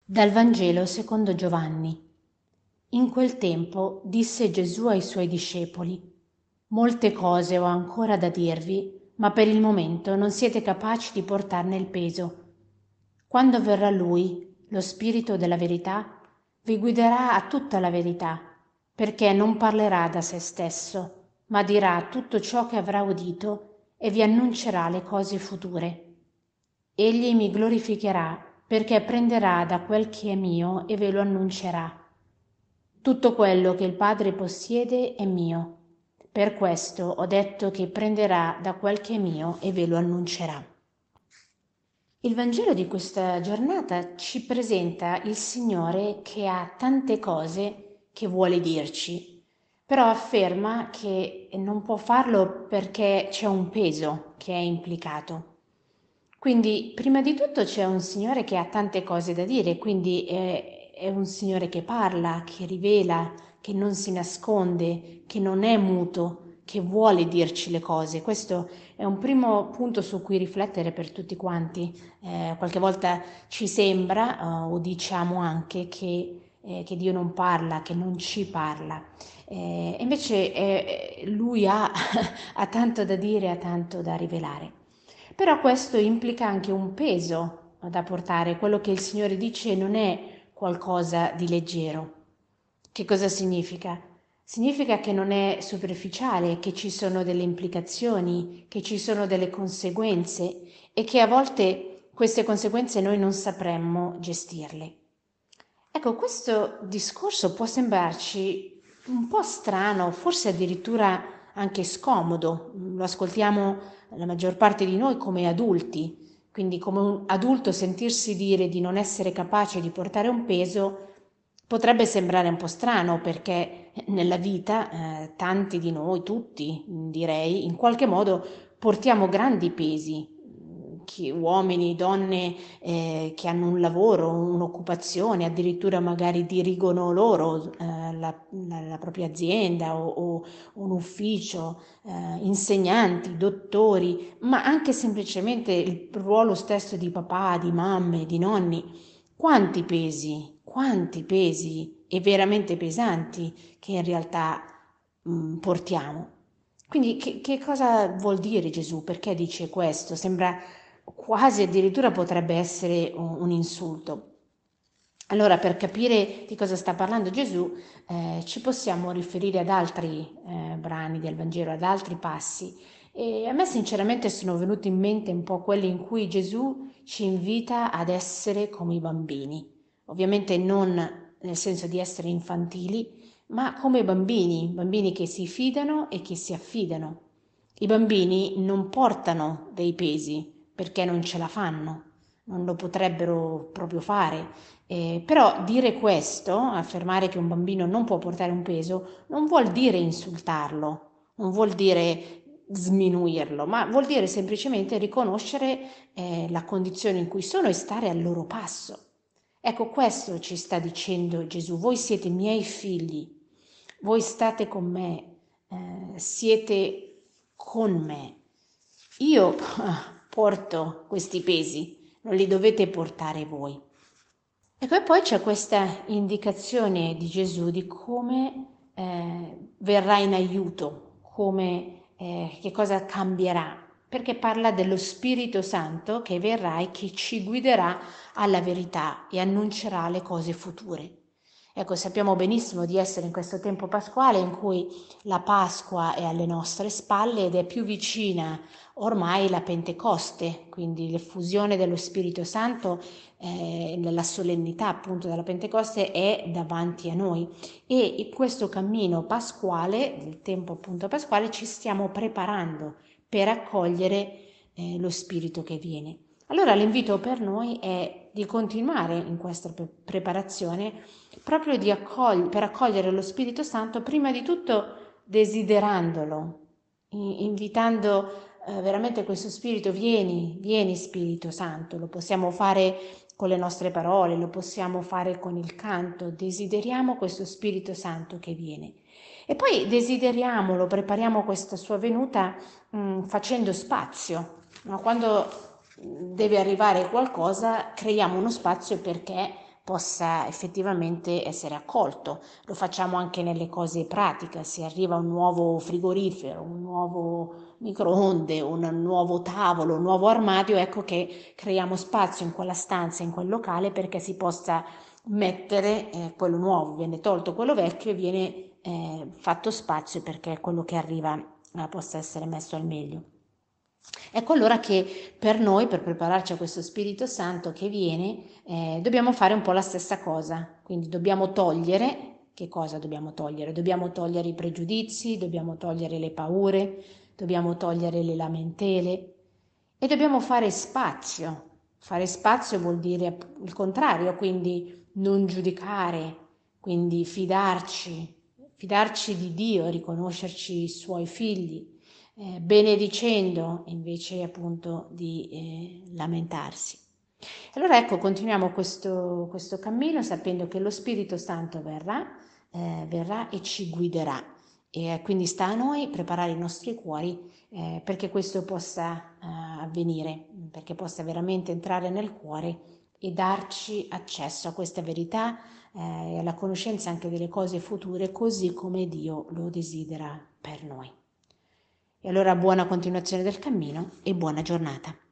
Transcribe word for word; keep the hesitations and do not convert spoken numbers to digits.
Dal Vangelo secondo Giovanni. In quel tempo disse Gesù ai suoi discepoli: Molte cose ho ancora da dirvi, ma per il momento non siete capaci di portarne il peso. Quando verrà Lui, lo Spirito della verità, vi guiderà a tutta la verità, perché non parlerà da se stesso, ma dirà tutto ciò che avrà udito e vi annuncerà le cose future. Egli mi glorificherà, perché prenderà da quel che è mio e ve lo annuncerà. Tutto quello che il Padre possiede è mio. Per questo ho detto che prenderà da quel che è mio e ve lo annuncerà. Il Vangelo di questa giornata ci presenta il Signore che ha tante cose che vuole dirci, però afferma che non può farlo perché c'è un peso che è implicato. Quindi, prima di tutto c'è un Signore che ha tante cose da dire, quindi è, è un Signore che parla, che rivela, che non si nasconde, che non è muto, che vuole dirci le cose. Questo è un primo punto su cui riflettere per tutti quanti. Eh, qualche volta ci sembra, eh, o diciamo anche, che, eh, che Dio non parla, che non ci parla. Eh, invece eh, Lui ha, ha tanto da dire, ha tanto da rivelare. Però questo implica anche un peso da portare. Quello che il Signore dice non è qualcosa di leggero. Che cosa significa? Significa che non è superficiale, che ci sono delle implicazioni, che ci sono delle conseguenze e che a volte queste conseguenze noi non sapremmo gestirle. Ecco, questo discorso può sembrarci un po' strano, forse addirittura anche scomodo. Lo ascoltiamo la maggior parte di noi come adulti, quindi come un adulto sentirsi dire di non essere capace di portare un peso potrebbe sembrare un po' strano perché nella vita eh, tanti di noi, tutti direi, in qualche modo portiamo grandi pesi, chi, uomini, donne eh, che hanno un lavoro, un'occupazione, addirittura magari dirigono loro eh, la, la, la propria azienda o, o un ufficio, eh, insegnanti, dottori, ma anche semplicemente il ruolo stesso di papà, di mamme, di nonni. Quanti pesi, quanti pesi e veramente pesanti che in realtà mh, portiamo. Quindi che, che cosa vuol dire Gesù? Perché dice questo? Sembra quasi addirittura potrebbe essere un, un insulto. Allora, per capire di cosa sta parlando Gesù, eh, ci possiamo riferire ad altri eh, brani del Vangelo, ad altri passi. E a me sinceramente sono venuti in mente un po' quelli in cui Gesù ci invita ad essere come i bambini. Ovviamente non nel senso di essere infantili, ma come bambini, bambini che si fidano e che si affidano. I bambini non portano dei pesi perché non ce la fanno, non lo potrebbero proprio fare. Eh, però dire questo, affermare che un bambino non può portare un peso, non vuol dire insultarlo, non vuol dire sminuirlo, ma vuol dire semplicemente riconoscere eh, la condizione in cui sono e stare al loro passo. Ecco, questo ci sta dicendo Gesù, voi siete miei figli, voi state con me, eh, siete con me. Io porto questi pesi, non li dovete portare voi. Ecco, e poi c'è questa indicazione di Gesù di come eh, verrà in aiuto, come, eh, che cosa cambierà, perché parla dello Spirito Santo che verrà e che ci guiderà alla verità e annuncerà le cose future. Ecco, sappiamo benissimo di essere in questo tempo pasquale in cui la Pasqua è alle nostre spalle ed è più vicina ormai la Pentecoste, quindi l'effusione dello Spirito Santo, eh, la solennità appunto della Pentecoste è davanti a noi e in questo cammino pasquale, del tempo appunto pasquale, ci stiamo preparando per accogliere eh, lo Spirito che viene. Allora l'invito per noi è di continuare in questa pre- preparazione proprio di accogli- per accogliere lo Spirito Santo, prima di tutto desiderandolo, i- invitando eh, veramente questo Spirito, vieni, vieni Spirito Santo, lo possiamo fare con le nostre parole, lo possiamo fare con il canto, desideriamo questo Spirito Santo che viene. E poi desideriamolo, prepariamo questa sua venuta mh, facendo spazio, no? Quando deve arrivare qualcosa, creiamo uno spazio perché possa effettivamente essere accolto. Lo facciamo anche nelle cose pratiche, se arriva un nuovo frigorifero, un nuovo microonde, un nuovo tavolo, un nuovo armadio, ecco che creiamo spazio in quella stanza, in quel locale, perché si possa mettere eh, quello nuovo, viene tolto quello vecchio e viene eh, fatto spazio perché quello che arriva eh, possa essere messo al meglio. Ecco allora che per noi, per prepararci a questo Spirito Santo che viene, eh, dobbiamo fare un po' la stessa cosa, quindi dobbiamo togliere, che cosa dobbiamo togliere? Dobbiamo togliere i pregiudizi, dobbiamo togliere le paure, dobbiamo togliere le lamentele e dobbiamo fare spazio. Fare spazio vuol dire il contrario, quindi non giudicare, quindi fidarci, fidarci di Dio, riconoscerci i suoi figli, eh, benedicendo invece appunto di eh, lamentarsi. Allora ecco, continuiamo questo, questo cammino sapendo che lo Spirito Santo verrà, eh, verrà e ci guiderà. E quindi sta a noi preparare i nostri cuori eh, perché questo possa eh, avvenire, perché possa veramente entrare nel cuore e darci accesso a questa verità eh, e alla conoscenza anche delle cose future, così come Dio lo desidera per noi. E allora buona continuazione del cammino e buona giornata.